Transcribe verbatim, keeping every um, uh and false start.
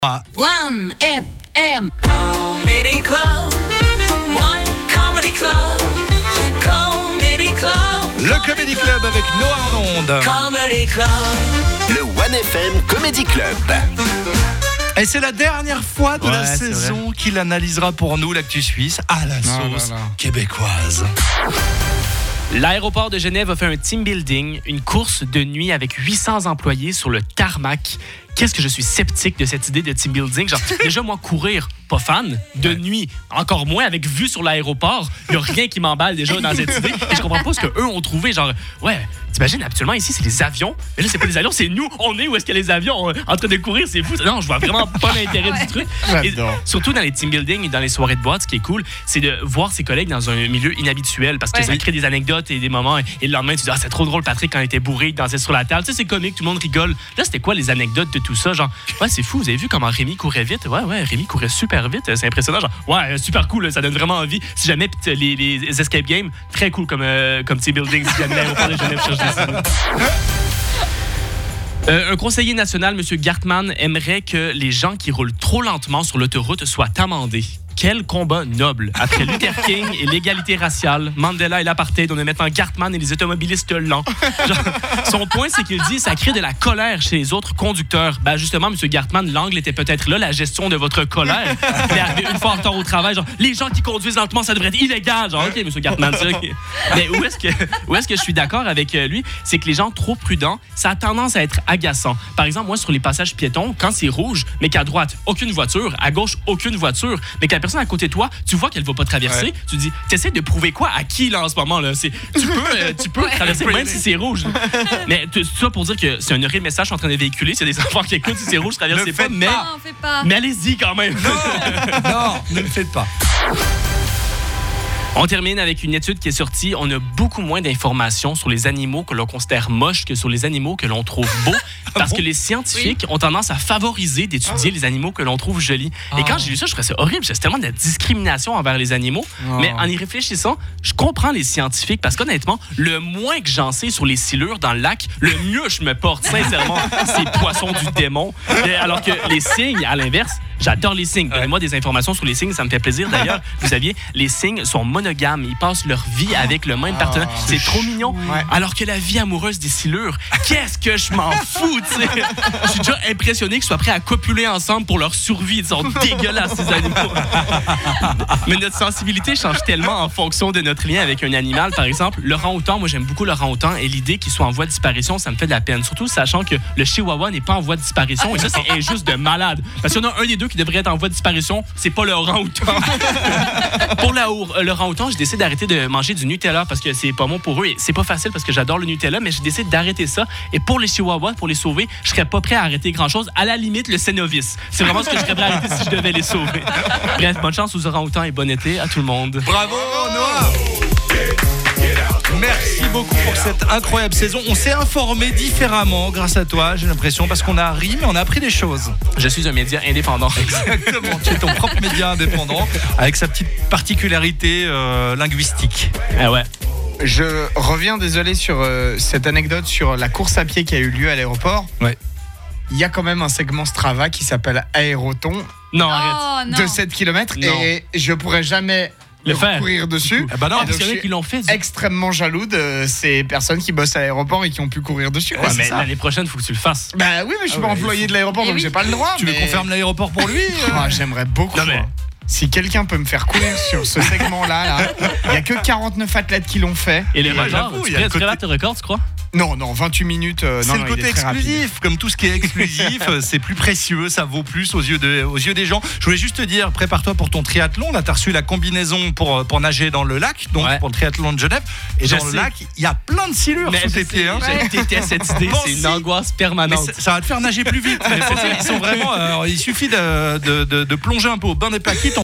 One F M Comedy Club. One Comedy Club. Comedy Club. Le Comedy Club avec Noah en ondes. Comedy Club. Le One F M Comedy Club. Et c'est la dernière fois de Ouais, la c'est saison vrai. qu'il analysera pour nous l'actu suisse à la Non, sauce non, non. québécoise. L'aéroport de Genève a fait un team building, une course de nuit avec huit cents employés sur le tarmac. Qu'est-ce que je suis sceptique de cette idée de team building. Genre, déjà, moi, courir, pas fan. De ouais. nuit, encore moins, avec vue sur l'aéroport. Il n'y a rien qui m'emballe déjà dans cette idée. Et je comprends pas ce qu'eux ont trouvé. Genre, ouais, t'imagines, habituellement, ici, c'est les avions. Mais là, c'est pas les avions, c'est nous. On est où est-ce qu'il y a les avions en train de courir, c'est fou. Non, je vois vraiment pas l'intérêt du truc. Et surtout dans les team building et dans les soirées de boîte, ce qui est cool, c'est de voir ses collègues dans un milieu inhabituel. Parce que ouais. ça crée des anecdotes et des moments. Et le lendemain, tu dis, ah, c'est trop drôle, Patrick, quand il était bourré, il dansait sur la table. Tu sais, c'est comique, tout le monde rigole. Là, c'était quoi les anecdotes de tout ça? Genre, ouais, c'est fou, vous avez vu comment Rémi courait vite? Ouais, ouais, Rémi courait super vite, c'est impressionnant. Genre, ouais, super cool, ça donne vraiment envie. Si jamais les, les escape games, très cool comme, euh, comme team building, si jamais l'aéroport de Genève cherche des Euh, un conseiller national, M. Gartman, aimerait que les gens qui roulent trop lentement sur l'autoroute soient amendés. Quel combat noble. Après Luther King et l'égalité raciale, Mandela et l'apartheid, on est maintenant Gartman et les automobilistes lents. Genre, son point, c'est qu'il dit que ça crée de la colère chez les autres conducteurs. Ben justement, M. Gartman, l'angle était peut-être là, la gestion de votre colère. Il est arrivé une fois en retard au travail, genre, les gens qui conduisent lentement, ça devrait être illégal. Genre, OK, M. Gartman, c'est OK. Mais où est-ce que, où est-ce que je suis d'accord avec lui? C'est que les gens trop prudents, ça a tendance à être agaçant. Par exemple, moi, sur les passages piétons, quand c'est rouge, mais qu'à droite, aucune voiture, à gauche, aucune voiture, mais qu'à personne à côté de toi, tu vois qu'elle va pas traverser, ouais. tu te dis, t'essaies de prouver quoi à qui là en ce moment là? C'est, tu peux, euh, tu peux ouais, traverser même si c'est rouge. Mais tout ça pour dire que c'est un horrible message que je suis en train de véhiculer. S'il y a des enfants qui écoutent, si c'est rouge, traversez pas. Mais, non, fais pas. Mais allez-y quand même. Non, non, ne le faites pas. On termine avec une étude qui est sortie. On a beaucoup moins d'informations sur les animaux que l'on considère moches que sur les animaux que l'on trouve beaux. Parce ah bon? que les scientifiques oui. ont tendance à favoriser d'étudier ah. les animaux que l'on trouve jolis. Ah. Et quand j'ai lu ça, je trouvais ça horrible. C'est tellement de la discrimination envers les animaux. Ah. Mais en y réfléchissant, je comprends les scientifiques. Parce qu'honnêtement, le moins que j'en sais sur les silures dans le lac, le mieux je me porte, sincèrement, ces poissons du démon. Alors que les cygnes, à l'inverse, j'adore les cygnes. Donnez-moi des informations sur les cygnes, ça me fait plaisir. D'ailleurs, vous saviez, les cygnes sont monogames. Ils passent leur vie avec le même partenaire. Oh, c'est trop mignon. Ouais. Alors que la vie amoureuse des silures, qu'est-ce que je m'en fous, tu sais. Je suis déjà impressionné qu'ils soient prêts à copuler ensemble pour leur survie. Ils sont dégueulasses, ces animaux. Mais notre sensibilité change tellement en fonction de notre lien avec un animal. Par exemple, l'orang-outan, moi j'aime beaucoup l'orang-outan et l'idée qu'il soit en voie de disparition, ça me fait de la peine. Surtout sachant que le chihuahua n'est pas en voie de disparition. Et ça, c'est injuste de malade. Parce qu'il y en a un des deux qui devrait être en voie de disparition, c'est pas le orang-outan. Pour la, le orang-outan, j'ai décidé d'arrêter de manger du Nutella parce que c'est pas bon pour eux et c'est pas facile parce que j'adore le Nutella, mais j'ai décidé d'arrêter ça. Et pour les chihuahuas, pour les sauver, je serais pas prêt à arrêter grand-chose. À la limite, le Cénovis. C'est vraiment ce que je serais prêt à arrêter si je devais les sauver. Bref, bonne chance aux orang-outans et bon été à tout le monde. Bravo, Noah! Merci beaucoup pour cette incroyable saison. On s'est informé différemment grâce à toi, j'ai l'impression, parce qu'on a ri, mais on a appris des choses. Je suis un média indépendant. Exactement, tu es ton propre média indépendant, avec sa petite particularité euh, linguistique. Ah ouais. Je reviens, désolé, sur euh, cette anecdote sur la course à pied qui a eu lieu à l'aéroport. Ouais. Il y a quand même un segment Strava qui s'appelle Aéroton. Non, oh, arrête. Non. De sept kilomètres. Et je pourrais jamais... le faire. courir dessus. Ah bah non, parce qu'il y en a qui l'ont fait. Extrêmement jaloux de ces personnes qui bossent à l'aéroport et qui ont pu courir dessus. Ouais, mais l'année prochaine, il faut que tu le fasses. Bah oui, mais je suis ah pas ouais, employé faut... de l'aéroport, donc oui. j'ai pas le droit. Tu mais... veux qu'on ferme l'aéroport pour lui? Ah, j'aimerais beaucoup. Non, mais... Si quelqu'un peut me faire courir sur ce segment-là, là, il y a que quarante-neuf athlètes qui l'ont fait. Et les records, tu peux côté... tes records, tu crois? Non, non, vingt-huit minutes. Euh, c'est non, le non, côté exclusif. Comme tout ce qui est exclusif, c'est plus précieux, ça vaut plus aux yeux, de, aux yeux des gens. Je voulais juste te dire, prépare-toi pour ton triathlon. Là, tu as reçu la combinaison pour, pour nager dans le lac, donc ouais. pour le triathlon de Genève. Et je dans sais. le lac, il y a plein de silures sous tes pieds. Hein. J'ai été à cette idée, c'est une angoisse permanente. Ça, ça va te faire nager plus vite. Mais ils sont vraiment, euh, il suffit de, de, de, de plonger un peu au bain des plaquites.